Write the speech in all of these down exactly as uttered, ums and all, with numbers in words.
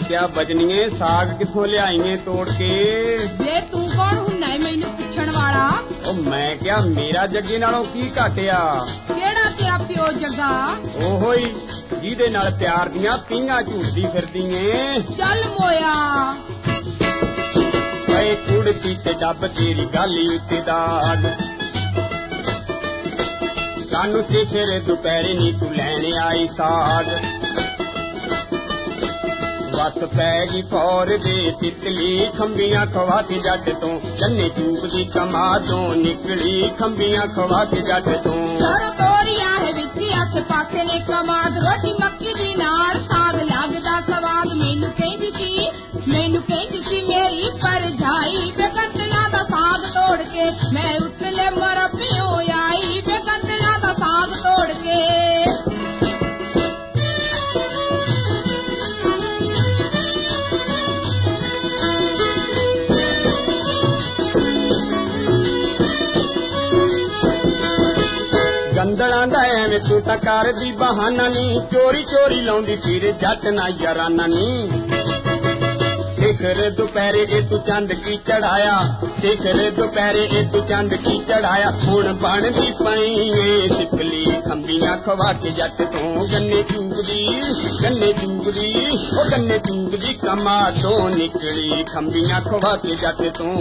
ਦੱਸਿਆ ਬਜਨੀਏ ਸਾਗ ਕਿੱਥੋਂ ਲਿਆਈਏ ਤੋੜ ਕੇ। ਵੇ ਤੂੰ ਕੌਣ ਹੁੰਨਾ ਏ ਮੈਨੂੰ ਪੁੱਛਣ ਵਾਲਾ? ਉਹ ਮੈਂ ਕਿਹਾ ਮੇਰਾ ਜੱਗੇ ਨਾਲੋਂ ਕੀ ਘਟਿਆ? ਕਿਹੜਾ ਤੇਰਾ ਪਿਓ ਜੱਗਾ? ਉਹੋ ਹੀ ਜਿਹਦੇ ਨਾਲ ਪਿਆਰ ਦੀਆਂ ਪੀਂਘਾਂ ਝੂਟਦੀ ਫਿਰਦੀ ਏ। ਚੱਲ ਮੋਇਆ ਓਏ ਕੁੜਤੀ ਤੇ ਡੱਬ ਤੇਰੀ ਗਾਲੀ ਉੱਤੇ ਦਾਗ, ਸਾਨੂੰ ਸਿਖਰ ਦੁਪਹਿਰੇ ਨੀ ਤੂੰ ਲੈਣ ਆਈ ਸਾਗ। ਵਸ ਪੈ ਗਈ ਫੌਰ ਦੇ ਤਿਤਲੀ ਖੰਬੀਆਂ ਖਵਾ ਕੇ ਜੱਟ ਤੋਂ, ਚੰਨੇ ਚੂਕਦੀ ਕਮਾ ਤੋਂ ਨਿਕਲੀ ਖੰਬੀਆਂ ਖਵਾ ਕੇ ਜੱਟ ਤੋਂ। ਸਰ ਤੋਰੀਆਂ ਹੈ ਵਿੱਚ ਆਸੇ ਪਾਸੇ ਨੇ ਕਮਾਦ, ਰੋਟੀ ਮੱਕੀ ਦੀ ਨਾਲ ਸਾਗ ਲੱਗਦਾ ਸਵਾਦ। ਮੈਨੂੰ ਕਹਿੰਦੀ ਸੀ ਮੈਨੂੰ ਕਹਿੰਦੀ ਸੀ ਮੇਰੀ ਭਰਜਾਈ, ਵੇ ਗੰਦਲਾਂ ਦਾ ਸਾਗ ਤੋੜ ਕੇ ਮੈਂ ਉਤਲੇ ਮਰਬਿਓ ਆਈ, ਵੇ ਗੰਦਲਾਂ ਦਾ ਸਾਗ ਤੋੜ ਕੇ। ਗੰਦਲਾਂ ਦਾ ਐਵੇਂ ਤੂੰ ਤਾਂ ਕਰਦੀ ਬਹਾਨਾ ਨੀ, ਚੋਰੀ ਚੋਰੀ ਲਾਉਂਦੀ ਫਿਰ ਜੱਟ ਨਾ ਯਾਰਾਨਾ ਨੀ। ਸਿਖਰ ਦੁਪਹਿਰੇ ਇਹ ਤੂੰ ਚੰਦ ਕੀ ਚੜਾਇਆ, ਸਿਖਰ ਦੁਪਹਿਰੇ ਇਹ ਤੂੰ ਚੰਦ ਕੀ ਚੜਾਇਆ। ਹੁਣ ਬਣਦੀ ਪਈ ਏ ਸਿਪਲੀ ਖੰਬੀਆਂ ਖਵਾ ਕੇ ਜੱਟ ਤੋਂ, ਗੰਨੇ ਚੂਕਦੀ ਗੰਨੇ ਚੂਕਦੀ ਉਹ ਗੰਨੇ ਚੂਕਦੀ ਕਮਾ ਤੋਂ ਨਿਕਲੀ ਖੰਬੀਆਂ ਖਵਾ ਕੇ ਜੱਟ ਤੋਂ।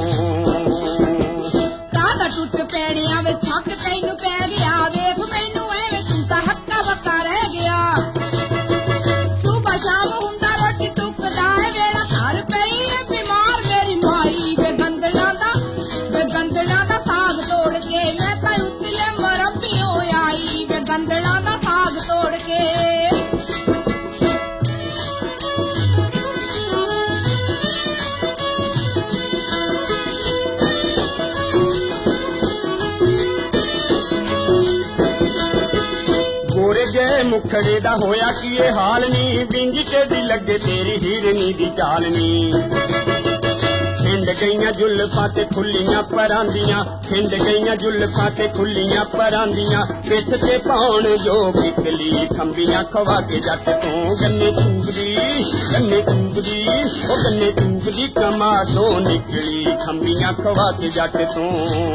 ਕਾਹਦਾ ਟੁੱਟ ਪੈਣਿਆ ਵੇ ਛੱਕ ਤੈਨੂੰ ਪੈ ਗਿਆ, ਵੇਖ ਮੈਨੂੰ ਐਵੇਂ ਤੂੰ ਤਾਂ ਹੱਕਾ ਬੱਕਾ ਰਹਿ ਗਿਆ। ਸੁਬਾ ਸ਼ਾਮ ਹੁੰਦਾ ਰੋਟੀ ਟੁੱਕਦਾ ਏ ਵੇਲਾ, ਘਰ ਪਈ ਏ ਬਿਮਾਰ ਮੇਰੀ ਮਾਈ, ਵੇ ਗੰਦਲਾਂ ਦਾ ਵੇ ਗੰਦਲਾਂ ਦਾ ਸਾਗ ਤੋੜ ਕੇ ਮੈਂ ਤਾਂ ਉਤਲੇ ਮਰਬਿਓ ਆਈ, ਵੇ ਗੰਦਲਾਂ ਦਾ ਸਾਗ ਤੋੜ ਕੇ। ਗੋਰੇ ਜੇ ਮੁਖੜੇ ਦਾ ਹੋਇਆ ਕੀ ਇਹ ਹਾਲ ਨੀ, ਬਿੰਗੀ ਟੇਢੀ ਲੱਗੇ ਤੇਰੀ ਹੀਰਨੀ ਦੀ ਚਾਲ ਨੀ। ਖਿੰਡ ਗਈਆਂ ਜੁਲਫਾਂ ਤੇ ਖੁੱਲੀਆਂ ਪਰਾਂਦੀਆਂ, ਖਿੰਡ ਗਈਆਂ ਜੁਲਫਾਂ ਤੇ ਖੁੱਲੀਆਂ ਪਰਾਂਦੀਆਂ। ਪਿੱਠ ਤੇ ਪਾਉਣ ਜੋ ਕਿਕਲੀ ਖੰਬੀਆਂ ਖਵਾ ਕੇ ਜੱਟ ਤੋਂ, ਗੰਨੇ ਚੂਕਦੀ ਗੰਨੇ ਚੂਕਦੀ ਉਹ ਗੰਨੇ ਚੂਕਦੀ ਕਮਾ ਤੋਂ ਨਿਕਲੀ ਖੰਬੀਆਂ ਖਵਾ ਕੇ ਜੱਟ ਤੋਂ।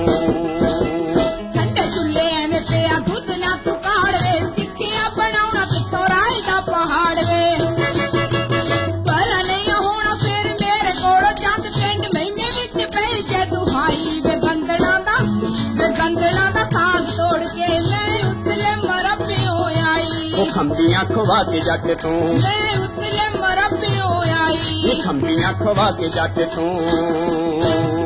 ਠੰਡੇ ਚੁੱਲੇ ਐਵੇਂ ਪਿਆ ਦੁੱਧ ਨਾ ਤੂੰ ਕਾੜ ਵੇ, ਸਿੱਖਿਆ ਬਣਾਉਣਾ ਕਿੱਥੋਂ ਰਾਹ ਦਾ ਪਹਾੜ ਵੇ। ਭਲਾ ਨਹੀਂ ਹੋਣਾ ਫਿਰ ਮੇਰੇ ਕੋਲ ਚੰਦ ਪਿੰਡ ਮਹੀਨੇ ਵਿੱਚ ਪੈ ਜੇ ਦੁਹਾਈ, ਵੇ ਗੰਦਲਾਂ ਦਾ ਵੇ ਗੰਦਲਾਂ ਦਾ ਸਾਗ ਤੋੜ ਕੇ ਮੈਂ ਉਤਲੇ ਮਰਬਿਓ ਆਈ। ਉਹ ਖੰਬੀਆਂ ਖਵਾ ਕੇ ਜੱਟ ਤੋਂ, ਮੈਂ ਉਤਲੇ ਮਰਬਿਓ ਆਈ। ਖੰਬੀਆਂ ਖਵਾ ਕੇ ਜੱਟ ਤੋਂ।